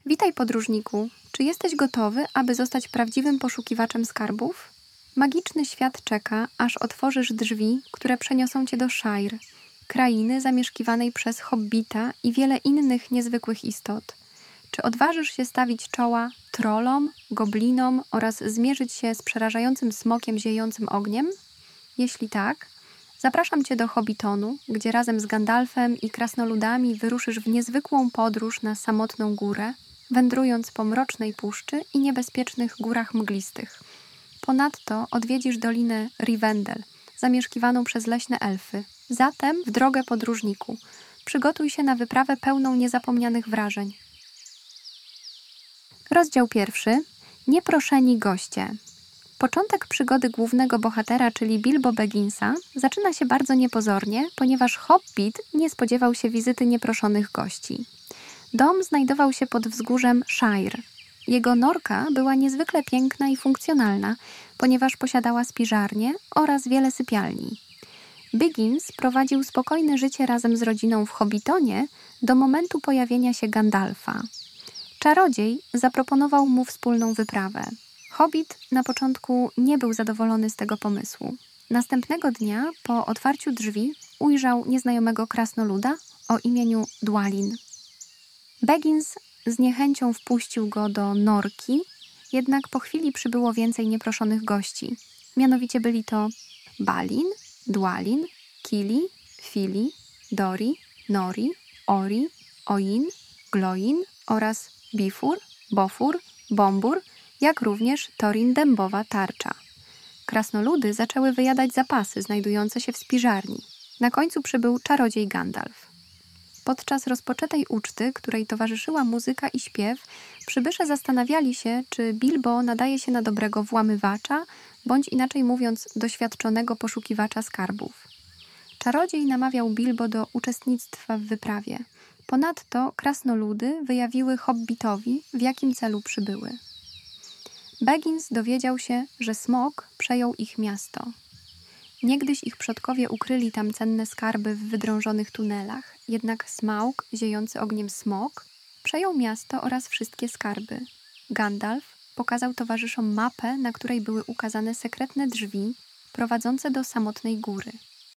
Witaj, podróżniku. Czy jesteś gotowy, aby zostać prawdziwym poszukiwaczem skarbów? Magiczny świat czeka, aż otworzysz drzwi, które przeniosą cię do Shire, krainy zamieszkiwanej przez hobbita i wiele innych niezwykłych istot. Czy odważysz się stawić czoła trollom, goblinom oraz zmierzyć się z przerażającym smokiem ziejącym ogniem? Jeśli tak, zapraszam cię do Hobbitonu, gdzie razem z Gandalfem i krasnoludami wyruszysz w niezwykłą podróż na samotną górę, wędrując po mrocznej puszczy i niebezpiecznych górach mglistych. Ponadto odwiedzisz dolinę Rivendell, zamieszkiwaną przez leśne elfy. Zatem w drogę, podróżniku. Przygotuj się na wyprawę pełną niezapomnianych wrażeń. Rozdział 1. Nieproszeni goście. Początek przygody głównego bohatera, czyli Bilbo Bagginsa, zaczyna się bardzo niepozornie, ponieważ Hobbit nie spodziewał się wizyty nieproszonych gości. Dom znajdował się pod wzgórzem Shire. Jego norka była niezwykle piękna i funkcjonalna, ponieważ posiadała spiżarnię oraz wiele sypialni. Baggins prowadził spokojne życie razem z rodziną w Hobbitonie do momentu pojawienia się Gandalfa. Czarodziej zaproponował mu wspólną wyprawę. Hobbit na początku nie był zadowolony z tego pomysłu. Następnego dnia, po otwarciu drzwi, ujrzał nieznajomego krasnoluda o imieniu Dwalin. Baggins z niechęcią wpuścił go do norki, jednak po chwili przybyło więcej nieproszonych gości. Mianowicie byli to Balin, Dwalin, Kili, Fili, Dori, Nori, Ori, Oin, Gloin oraz Bifur, Bofur, Bombur, jak również Thorin Dębowa Tarcza. Krasnoludy zaczęły wyjadać zapasy znajdujące się w spiżarni. Na końcu przybył czarodziej Gandalf. Podczas rozpoczętej uczty, której towarzyszyła muzyka i śpiew, przybysze zastanawiali się, czy Bilbo nadaje się na dobrego włamywacza, bądź inaczej mówiąc, doświadczonego poszukiwacza skarbów. Czarodziej namawiał Bilbo do uczestnictwa w wyprawie. Ponadto krasnoludy wyjawiły Hobbitowi, w jakim celu przybyły. Baggins dowiedział się, że smok przejął ich miasto. Niegdyś ich przodkowie ukryli tam cenne skarby w wydrążonych tunelach, jednak Smaug, ziejący ogniem smok, przejął miasto oraz wszystkie skarby. Gandalf pokazał towarzyszom mapę, na której były ukazane sekretne drzwi prowadzące do samotnej góry.